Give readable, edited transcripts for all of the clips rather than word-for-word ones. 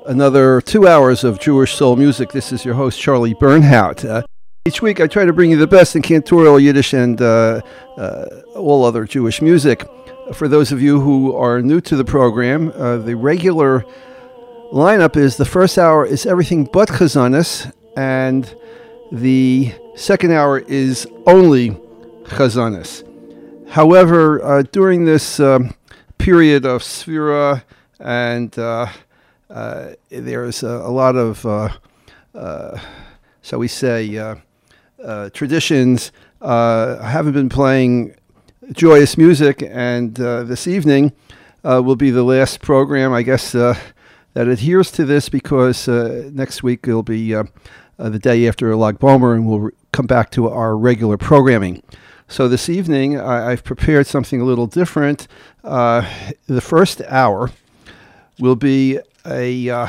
another 2 hours of Jewish soul music. This is your host, Charlie Bernhout. Each week I try to bring you the best in cantorial, Yiddish, and all other Jewish music. For those of you who are new to the program, the regular lineup is the first hour is everything but Chazanis, and the second hour is only Chazanis. However, during this period of Sfira and there's a lot of, shall we say, traditions. I haven't been playing joyous music, and this evening will be the last program, I guess, that adheres to this, because next week it'll be the day after Lag Bomer, and we'll come back to our regular programming. So this evening, I've prepared something a little different. The first hour will be a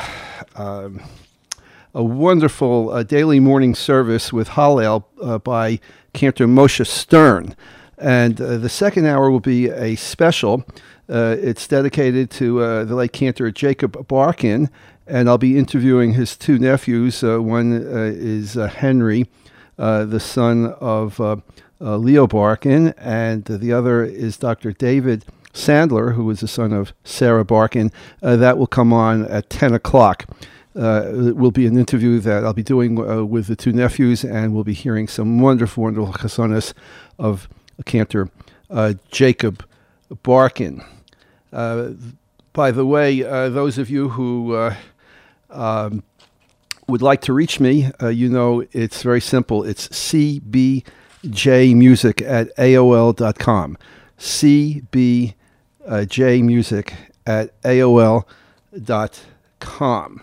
wonderful daily morning service with Hallel by Cantor Moshe Stern. And the second hour will be a special. It's dedicated to the late Cantor Jacob Barkin, and I'll be interviewing his two nephews. One is Henry, the son of Leo Barkin, and the other is Dr. David Sandler, who is the son of Sarah Barkin. That will come on at 10 o'clock. It will be an interview that I'll be doing with the two nephews, and we'll be hearing some wonderful, wonderful chasonas of Cantor Jacob Barkin. By the way, those of you who would like to reach me, you know it's very simple. It's cbjmusic@aol.com. cbjmusic@aol.com.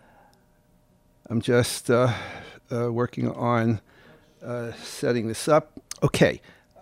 I'm just working on setting this up. Okay.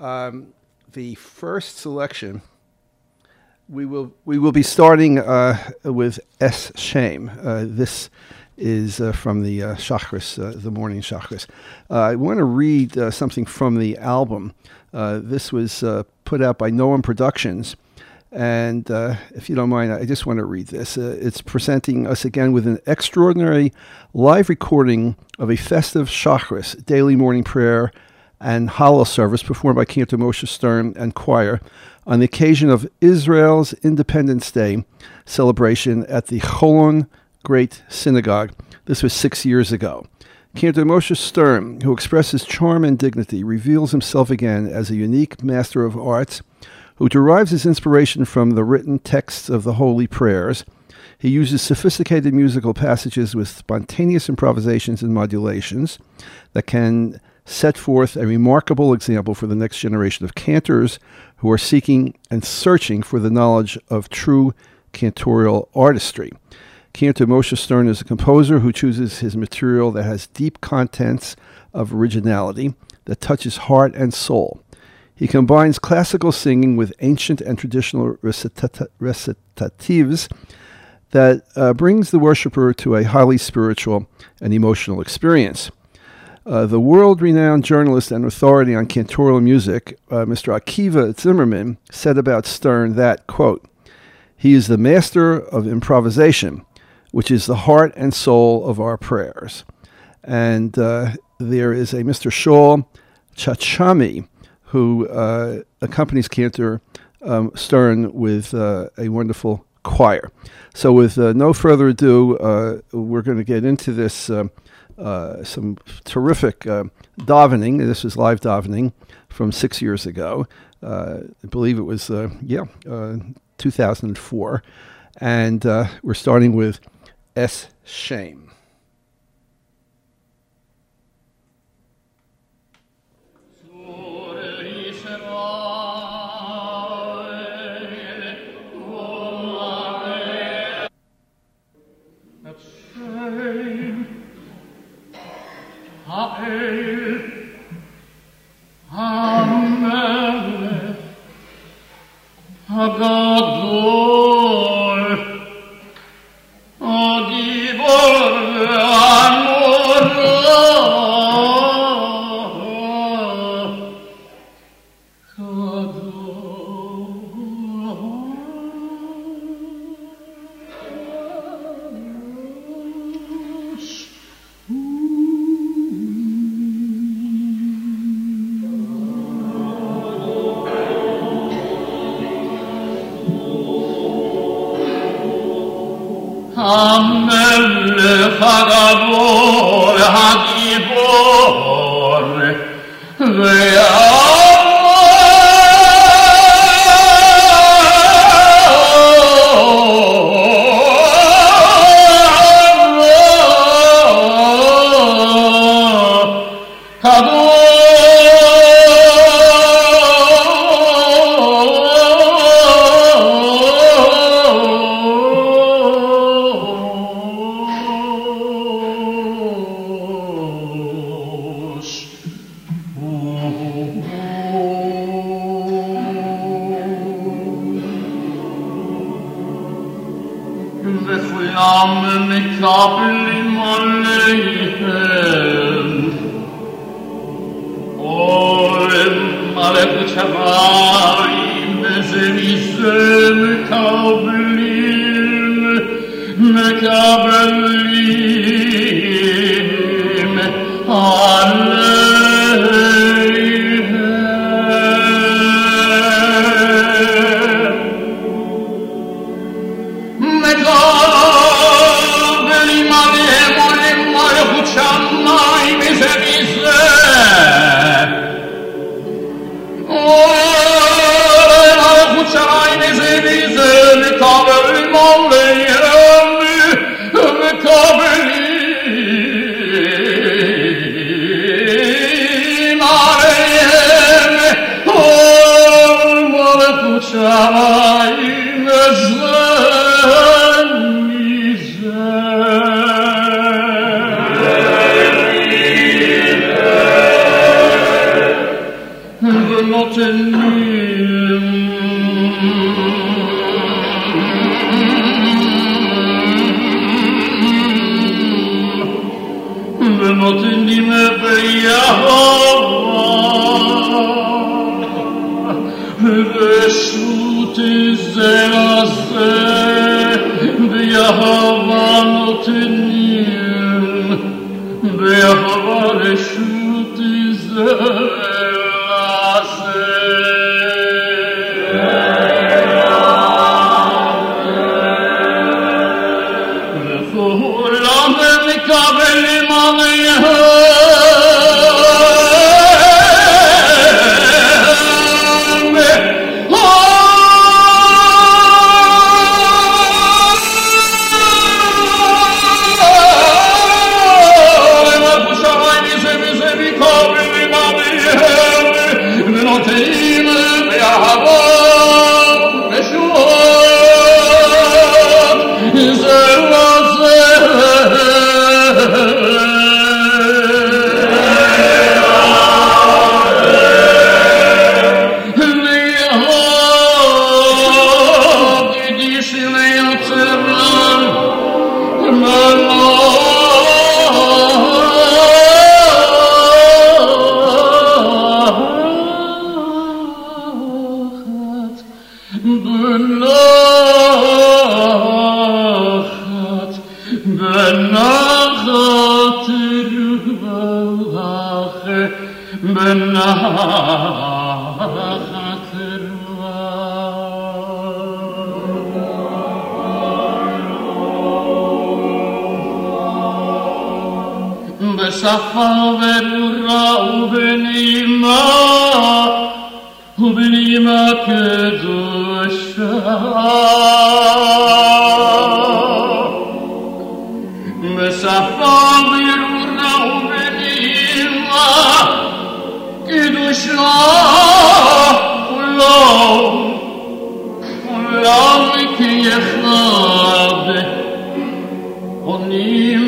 The first selection, we will be starting with Es Shem. This is from the Shachris, the morning Shachris. I want to read something from the album. This was put out by Noam Productions, and if you don't mind, I just want to read this. It's presenting us again with an extraordinary live recording of a festive Shachris, daily morning prayer and Hallel service performed by Cantor Moshe Stern and choir on the occasion of Israel's Independence Day celebration at the Cholon Great Synagogue. This was 6 years ago. Cantor Moshe Stern, who expresses charm and dignity, reveals himself again as a unique master of arts who derives his inspiration from the written texts of the holy prayers. He uses sophisticated musical passages with spontaneous improvisations and modulations that can set forth a remarkable example for the next generation of cantors who are seeking and searching for the knowledge of true cantorial artistry. Cantor Moshe Stern is a composer who chooses his material that has deep contents of originality that touches heart and soul. He combines classical singing with ancient and traditional recitatives that brings the worshiper to a highly spiritual and emotional experience. The world-renowned journalist and authority on cantorial music, Mr. Akiva Zimmerman, said about Stern that, quote, "He is the master of improvisation, which is the heart and soul of our prayers." And there is a Mr. Shaul Chachami, who accompanies Cantor Stern with a wonderful choir. So with no further ado, we're going to get into this some terrific davening. This was live davening from 6 years ago. I believe it was 2004. And we're starting with Es Shem. המלך הגדול הגיבור וכולם מקבלים עליהם עולם מלכות שמיים וזה מזה מקבלים ונותנים רשות זה לזה ביהבה נותנים ביהבה רשות זה לזה וכולם מקבלים עליהם בשפה ברורה ובנעימה קדושה בשפה ברורה ובנעימה קדושה כולם כאחד עונים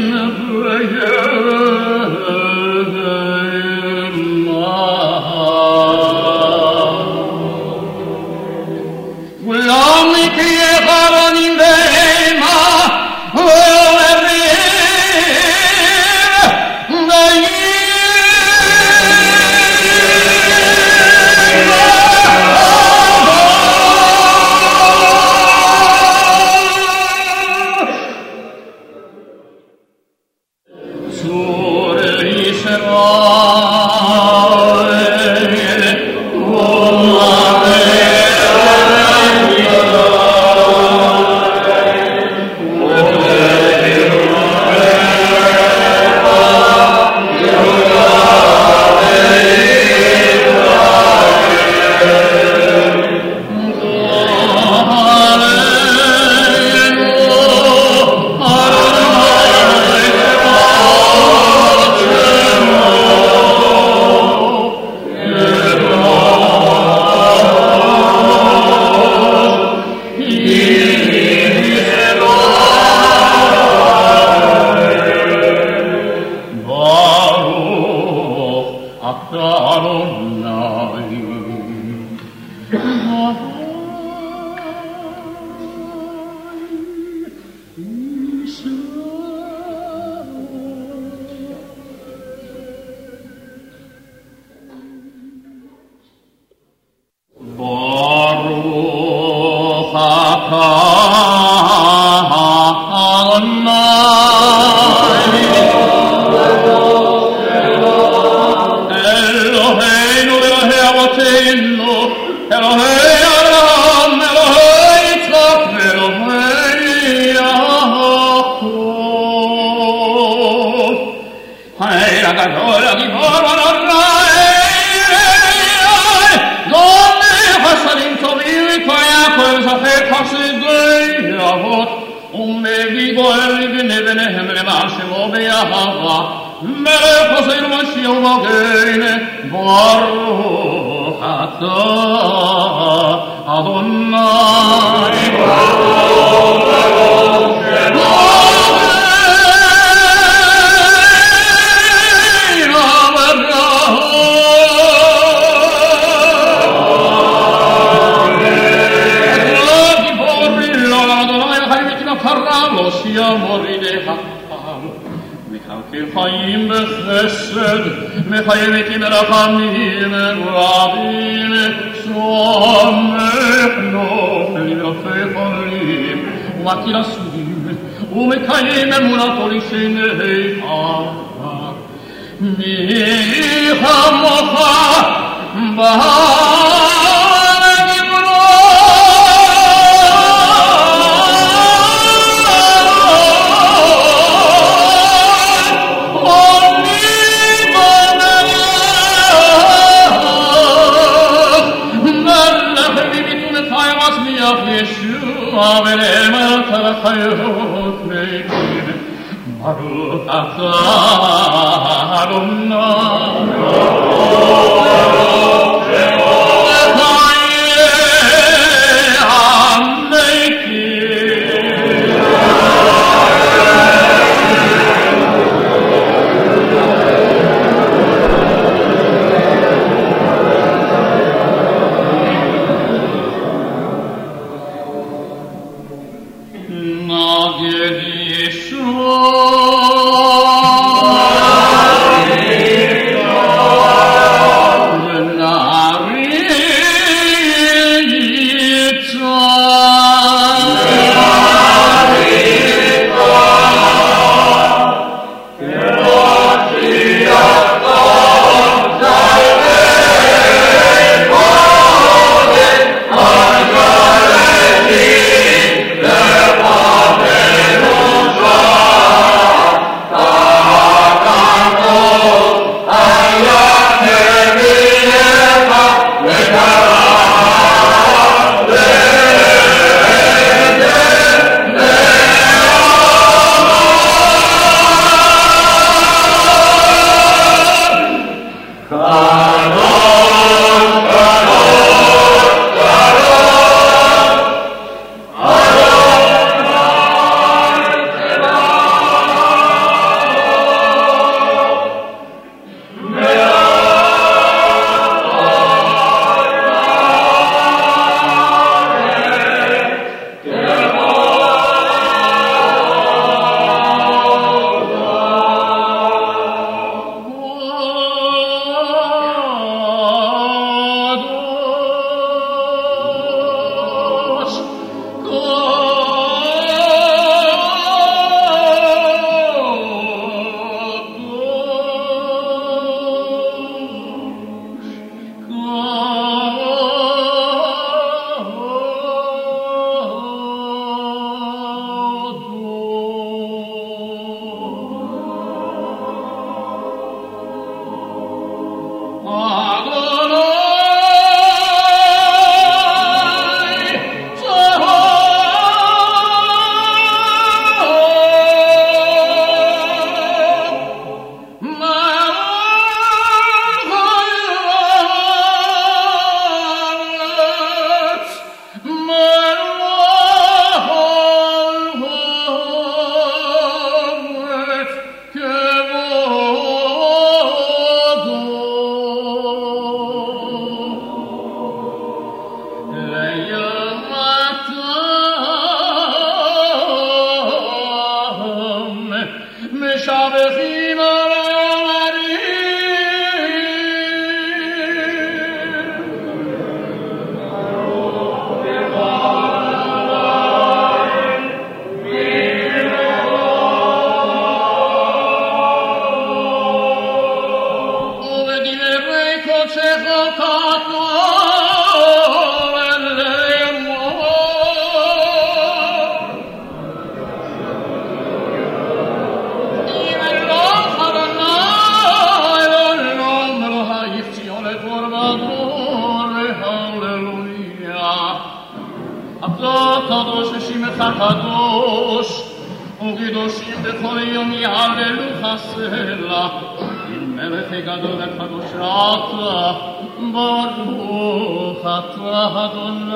הקדוש, וקדושים בכל יום יהללוך סלה, עם מלך גדול וקדוש אתה, ברוך אתה אדוני.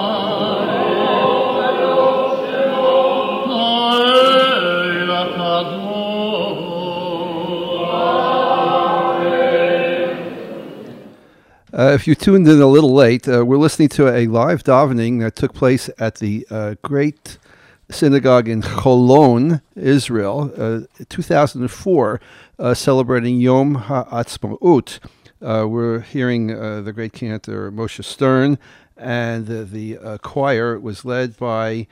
האל הקדוש. If you tuned in a little late, we're listening to a live davening that took place at the great synagogue in Cholon, Israel, 2004, celebrating Yom HaAtzmaut. We're hearing the great cantor Moshe Stern, and the choir was led by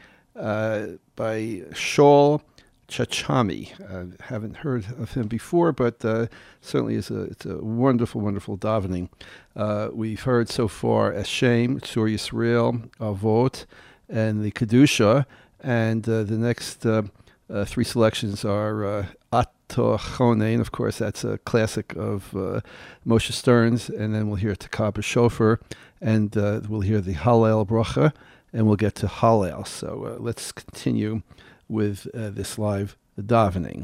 Shaul Chachami. Haven't heard of him before, but certainly it's a wonderful, wonderful davening. We've heard so far Eshem, Tzur Yisrael, Avot, and the Kedusha, and the next three selections are Ato Chonein. Of course, that's a classic of Moshe Stern's, and then we'll hear Takab Shofar, and we'll hear the Hallel Bracha, and we'll get to Hallel. So let's continue with this live davening.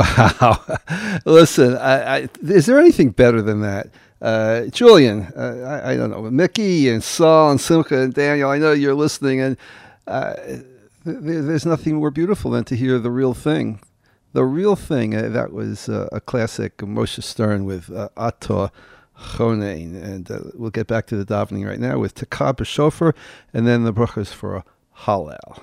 Wow. Listen, is there anything better than that? Julian, I don't know, Mickey and Saul and Simcha and Daniel, I know you're listening, and there's nothing more beautiful than to hear the real thing. The real thing, that was a classic Moshe Stern with Atah Chonein. And we'll get back to the davening right now with Takah B'Shofar, and then the brachas for Hallel.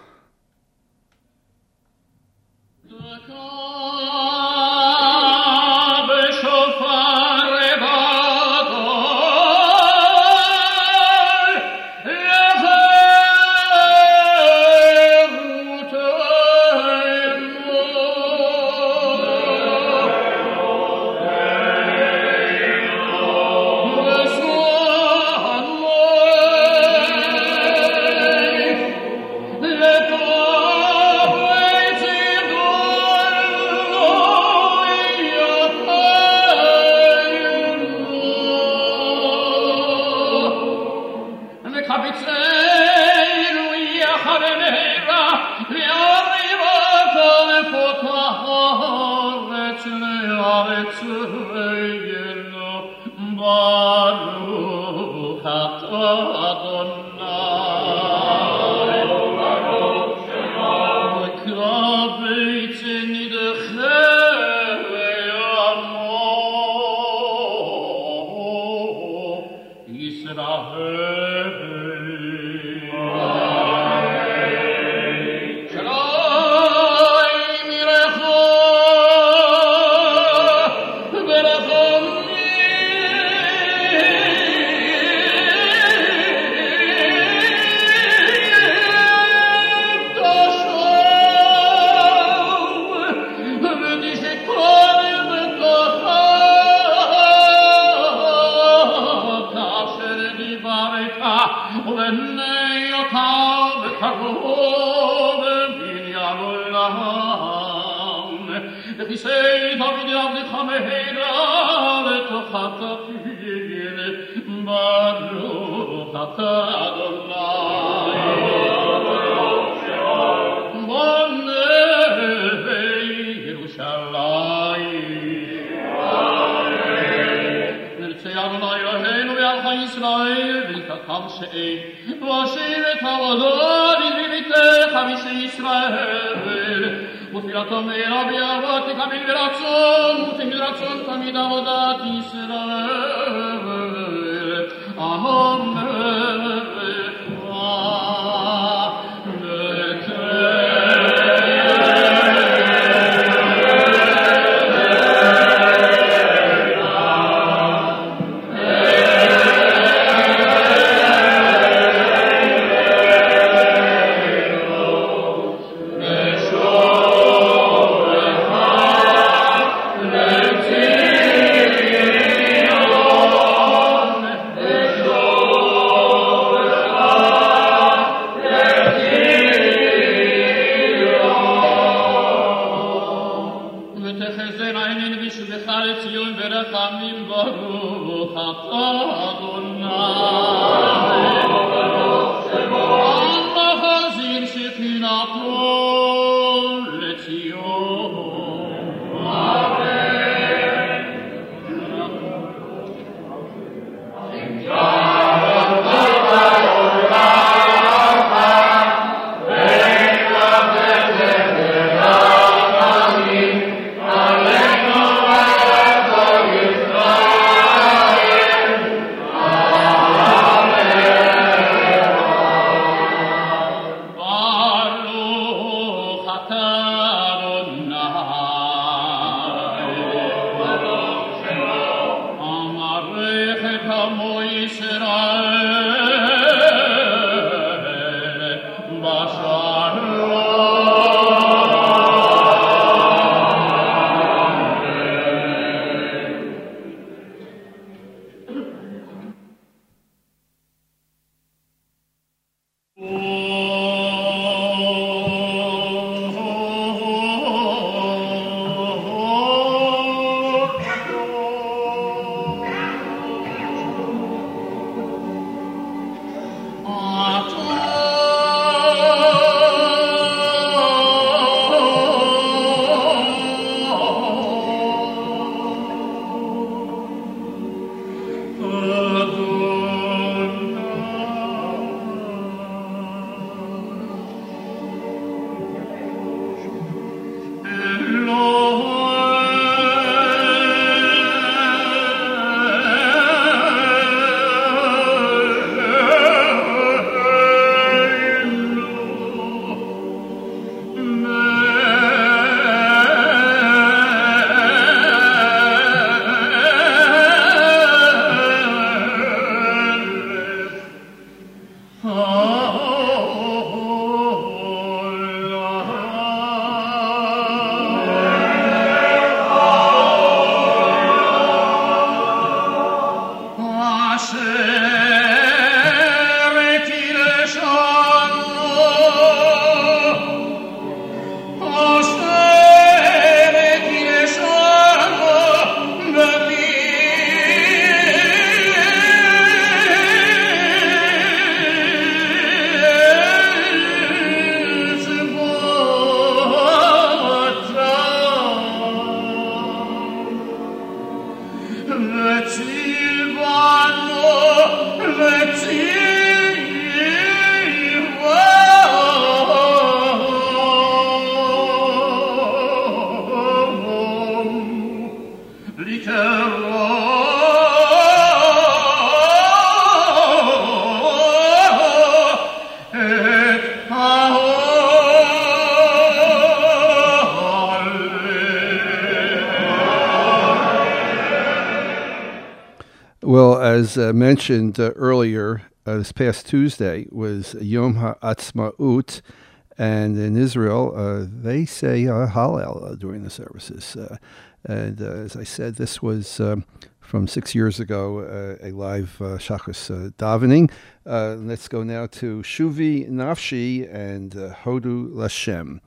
Well, as mentioned earlier, this past Tuesday was Yom HaAtzmaut, and in Israel, they say Hallel during the services. And as I said, this was from 6 years ago, a live Shachris davening. Let's go now to Shuvi Nafshi and Hodu Lashem.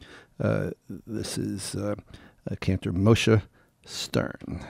This is Cantor Moshe Stern.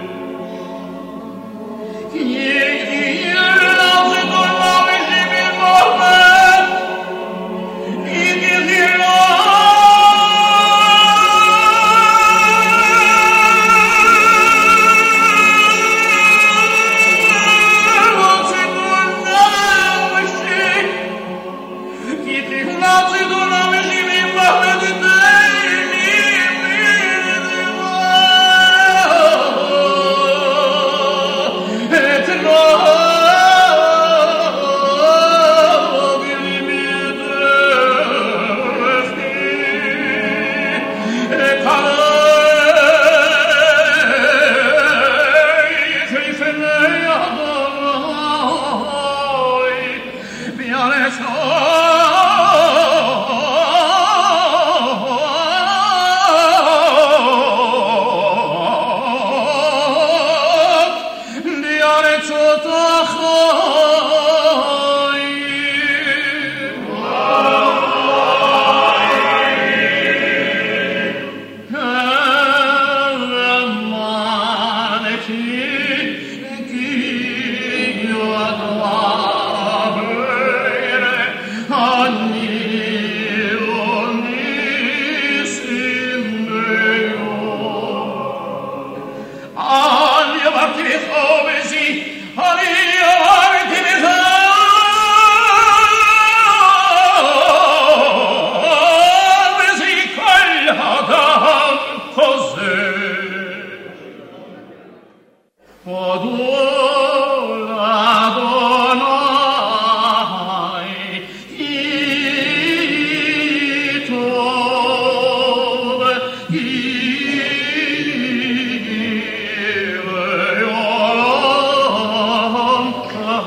Yeah.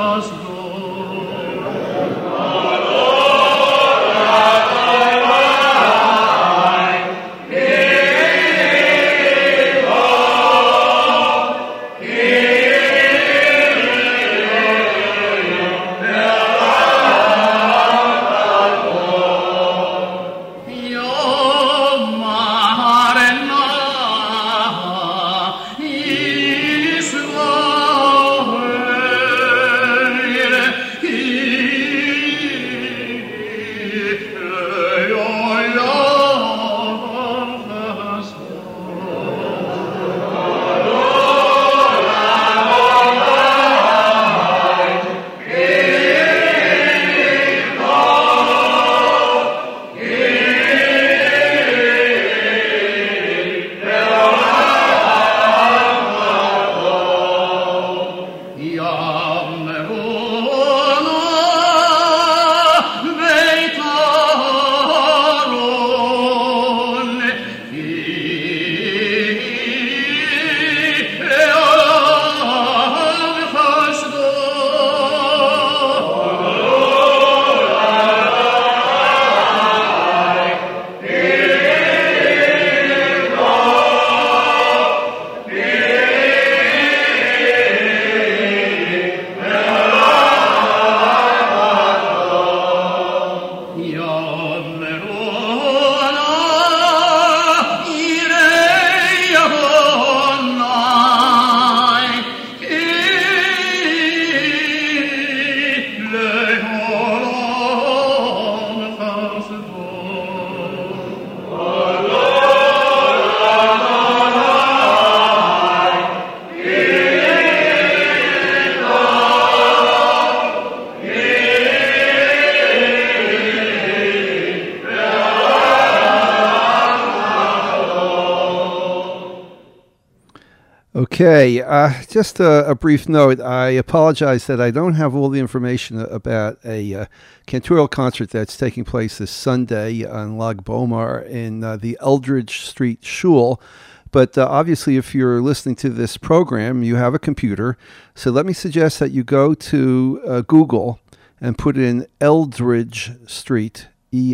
Okay, just a brief note. I apologize that I don't have all the information about a cantorial concert that's taking place this Sunday on Lag Bomar in the Eldridge Street Shul. But obviously, if you're listening to this program, you have a computer. So let me suggest that you go to Google and put in Eldridge Street,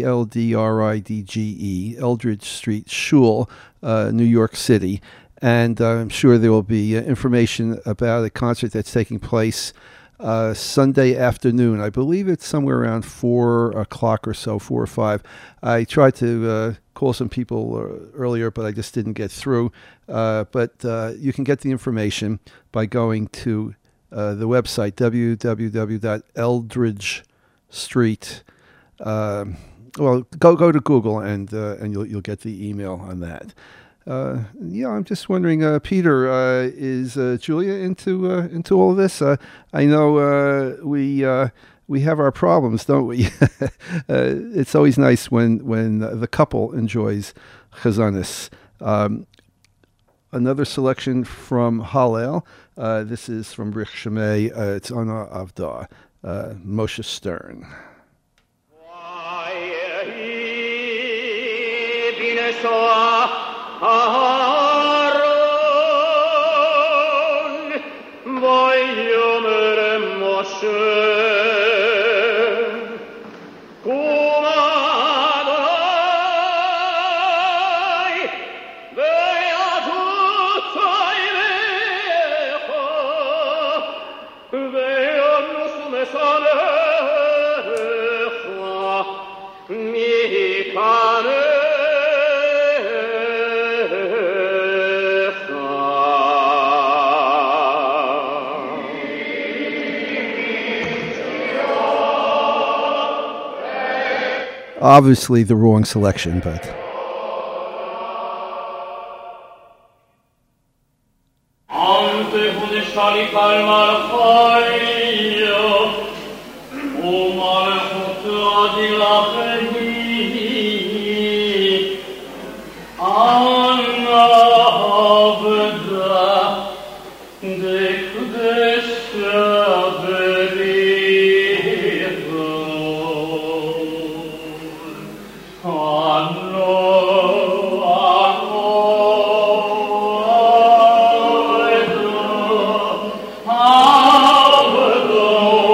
Eldridge, Eldridge Street Shul, New York City. And I'm sure there will be information about a concert that's taking place Sunday afternoon. I believe it's somewhere around 4 o'clock or so, 4 or 5. I tried to call some people earlier, but I just didn't get through. But you can get the information by going to the website, www.eldridgestreet. Well, go to Google and you'll get the email on that. I'm just wondering, Peter, is Julia into all of this? I know we have our problems, don't we? It's always nice when the couple enjoys chazanis. Another selection from Hallel. This is from Rich Shemay. It's Ana Avda, Moshe Stern. Aharon, vayomer Moshe, Kum Adonai, ve'atut tzaylecha, ve'yonus mesalecha, mikaneh. Obviously the wrong selection, but... Oh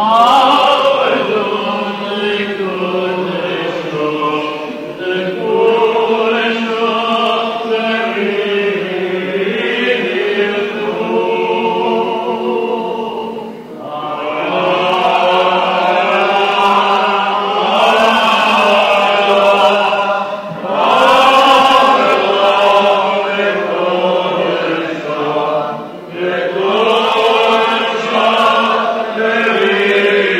Amen.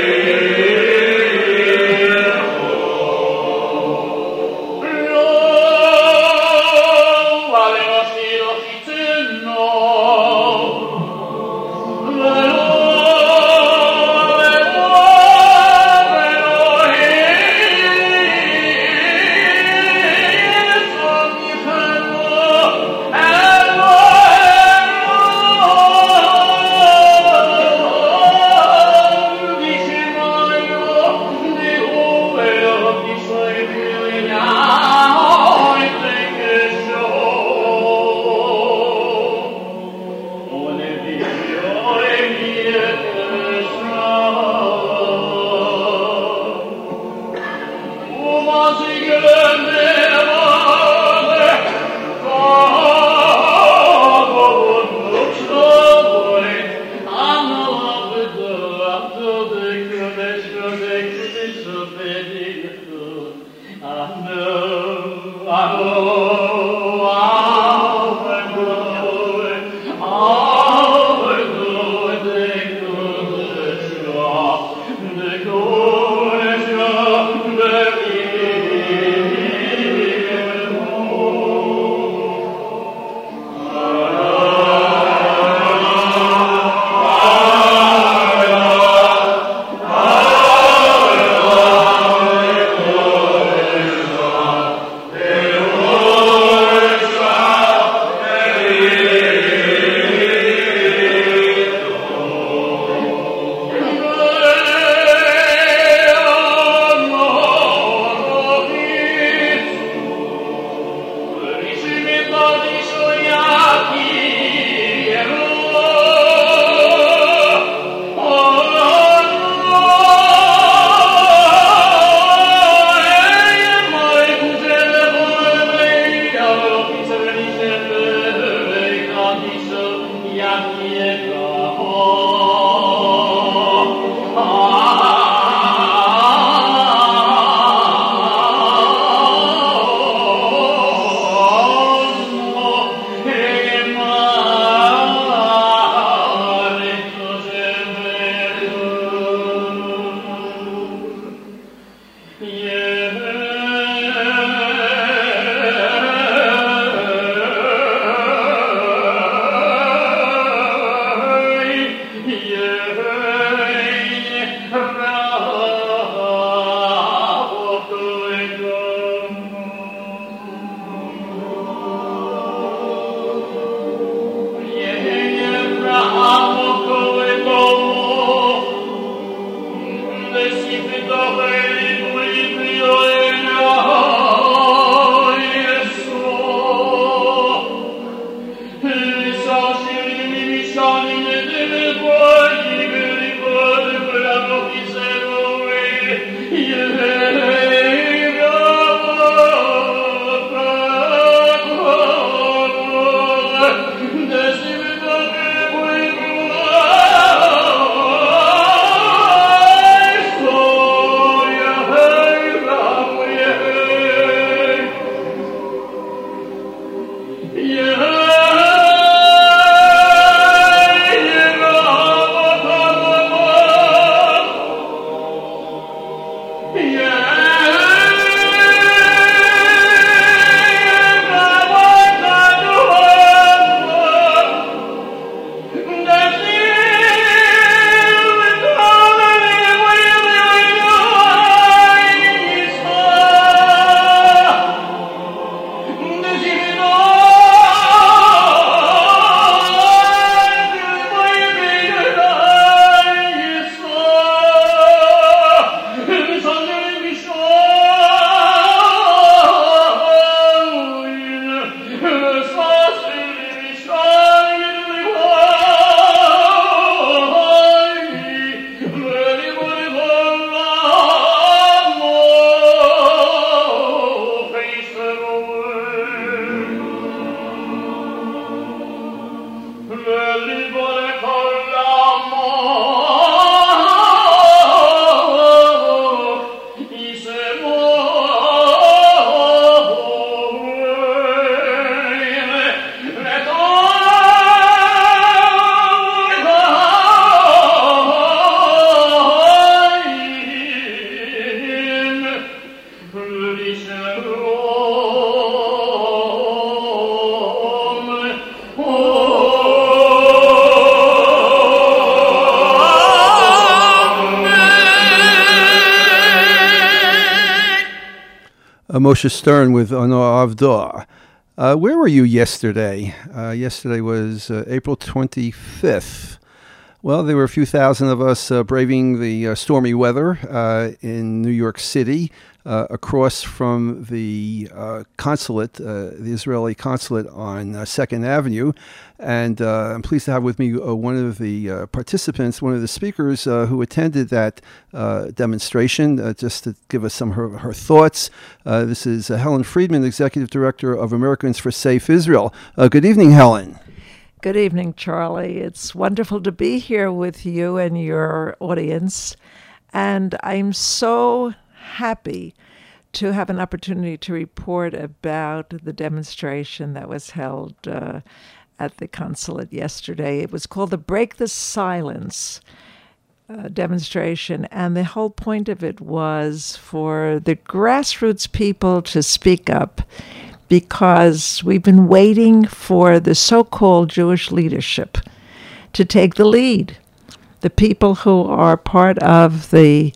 Moshe Stern with Ono Avdo. Where were you yesterday? Yesterday was April 25th. Well, there were a few thousand of us braving the stormy weather in New York City, across from the consulate, the Israeli consulate on 2nd Avenue. And I'm pleased to have with me one of the participants, one of the speakers who attended that demonstration, just to give us some of her thoughts. This is Helen Friedman, Executive Director of Americans for Safe Israel. Good evening, Helen. Good evening, Charlie. It's wonderful to be here with you and your audience. And I'm so happy to have an opportunity to report about the demonstration that was held at the consulate yesterday. It was called the Break the Silence demonstration, and the whole point of it was for the grassroots people to speak up, because we've been waiting for the so-called Jewish leadership to take the lead. The people who are part of the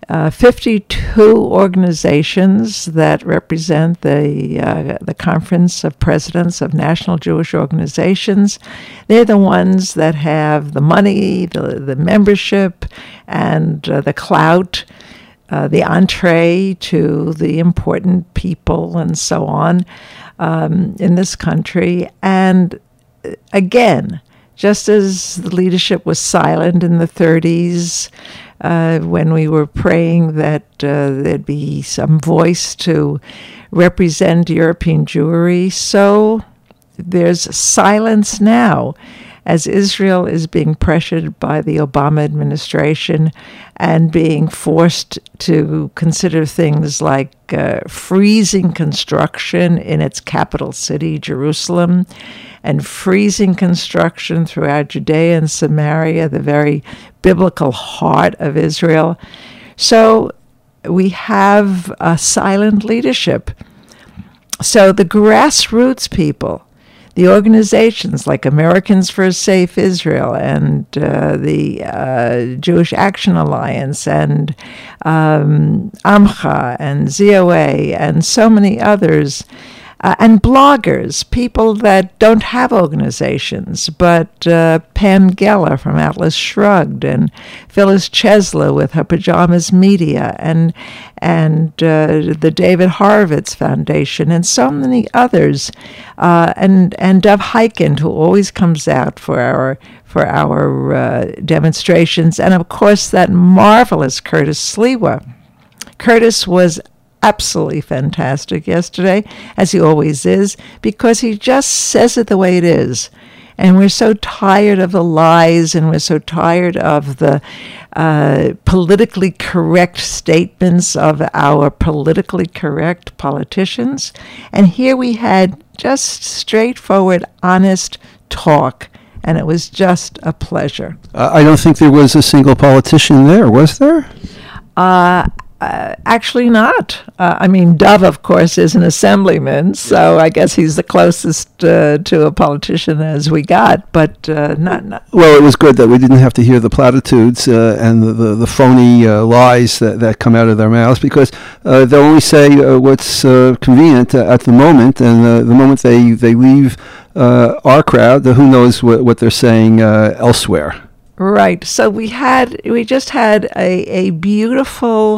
52 organizations that represent the Conference of Presidents of National Jewish Organizations, they're the ones that have the money, the membership, and the clout, the entree to the important people and so on in this country. And again, just as the leadership was silent in the 30s, when we were praying that there'd be some voice to represent European Jewry, so there's silence now as Israel is being pressured by the Obama administration and being forced to consider things like freezing construction in its capital city, Jerusalem, and freezing construction throughout Judea and Samaria, the very biblical heart of Israel. So we have a silent leadership. So the grassroots people, the organizations like Americans for a Safe Israel and the Jewish Action Alliance and Amcha and ZOA and so many others, and bloggers, people that don't have organizations, but Pam Geller from Atlas Shrugged and Phyllis Chesler with her Pajamas Media and the David Horowitz Foundation and so many others, and Dov Hikind, who always comes out for our demonstrations, and of course that marvelous Curtis Sliwa. Curtis was absolutely fantastic yesterday, as he always is, because he just says it the way it is. And we're so tired of the lies, and we're so tired of the politically correct statements of our politically correct politicians. And here we had just straightforward, honest talk, and it was just a pleasure. I don't think there was a single politician there, was there? Actually not. I mean, Dov, of course, is an assemblyman, so I guess he's the closest to a politician as we got, but not. Well, it was good that we didn't have to hear the platitudes and the phony lies that come out of their mouths, because they'll only say what's convenient at the moment, and the moment they leave our crowd, who knows what they're saying elsewhere. Right. So we just had a beautiful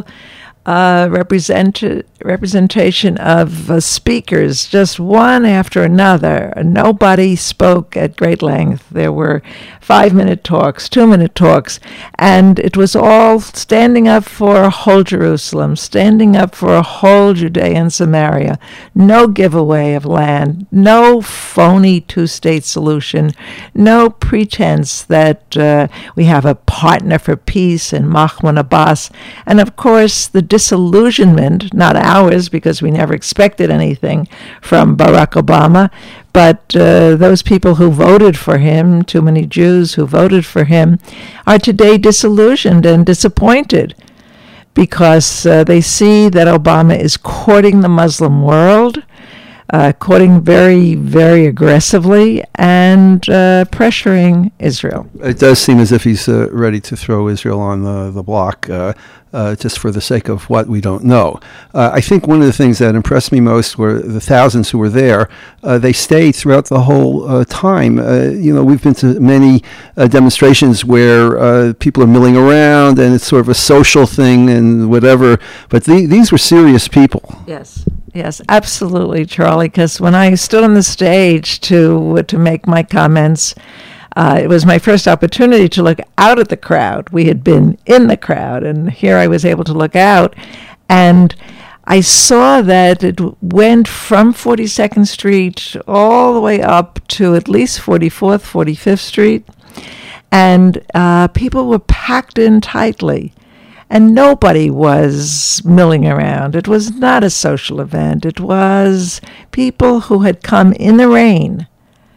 representation of speakers, just one after another. Nobody spoke at great length. There were 5-minute talks, 2-minute talks, and it was all standing up for a whole Jerusalem, standing up for a whole Judea and Samaria, no giveaway of land, no phony two-state solution, no pretense that we have a partner for peace in Mahmoud Abbas, and of course the disillusionment, not ours because we never expected anything from Barack Obama, but those people who voted for him, too many Jews who voted for him, are today disillusioned and disappointed because they see that Obama is courting the Muslim world, courting very, very aggressively and pressuring Israel. It does seem as if he's ready to throw Israel on the block, just for the sake of what we don't know. I think one of the things that impressed me most were the thousands who were there. They stayed throughout the whole time. We've been to many demonstrations where people are milling around and it's sort of a social thing and whatever, but these were serious people. Yes, absolutely, Charlie, because when I stood on the stage to make my comments, it was my first opportunity to look out at the crowd. We had been in the crowd, and here I was able to look out, and I saw that it went from 42nd Street all the way up to at least 44th, 45th Street, and people were packed in tightly, and nobody was milling around. It was not a social event. It was people who had come in the rain,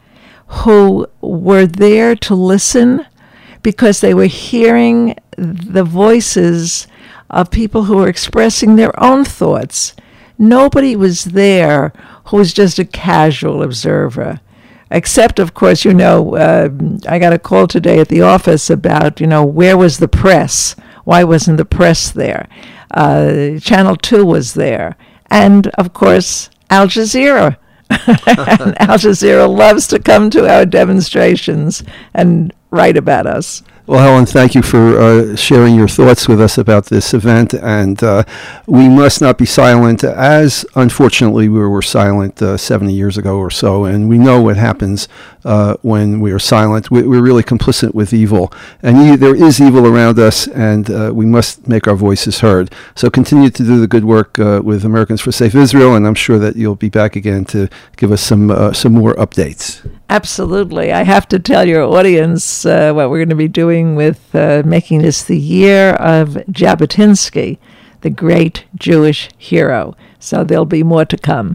who were there to listen because they were hearing the voices of people who were expressing their own thoughts. Nobody was there who was just a casual observer, except, of course, I got a call today at the office about, where was the press? Why wasn't the press there? Channel 2 was there. And, of course, Al Jazeera. And Al Jazeera loves to come to our demonstrations and write about us. Well, Helen, thank you for sharing your thoughts with us about this event, and we must not be silent, as unfortunately we were silent 70 years ago or so, and we know what happens when we are silent. We're really complicit with evil, and there is evil around us, and we must make our voices heard. So continue to do the good work with Americans for Safe Israel, and I'm sure that you'll be back again to give us some more updates. Absolutely. I have to tell your audience what we're going to be doing with making this the year of Jabotinsky, the great Jewish hero. So there'll be more to come.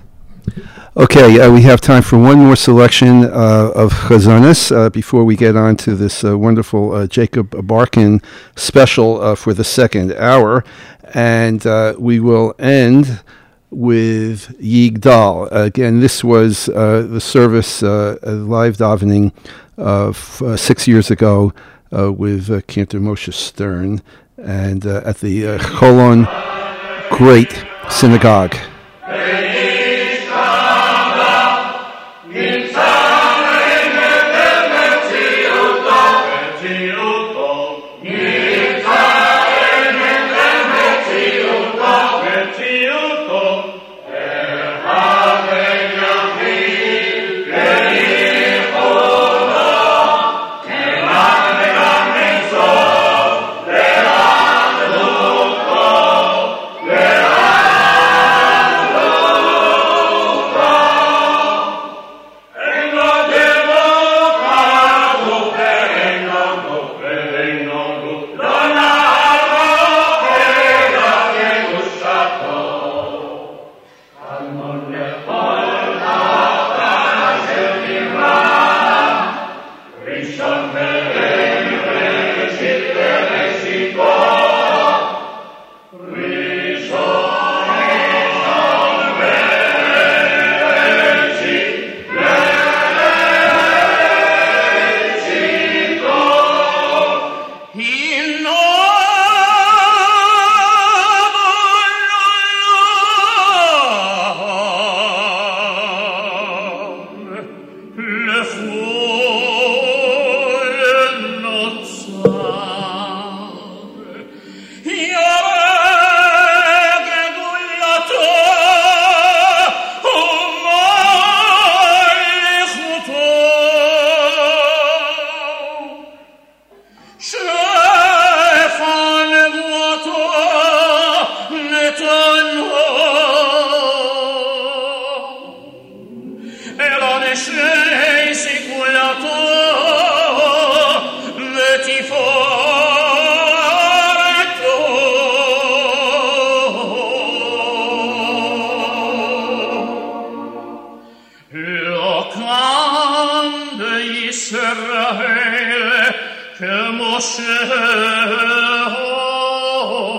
Okay, we have time for one more selection of Chazanis before we get on to this wonderful Jacob Barkin special for the second hour. And we will end with Yigdal. Again, this was the service, live davening 6 years ago with Cantor Moshe Stern and at the Cholon Great Synagogue.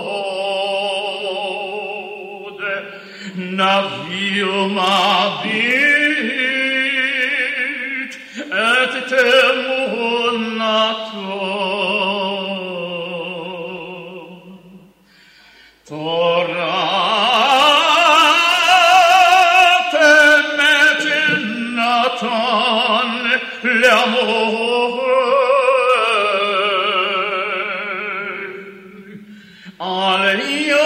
Naviu ma Torate mecinaton l'amor al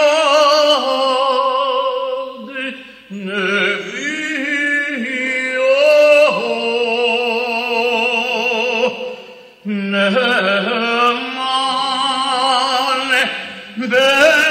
iod nevio ne male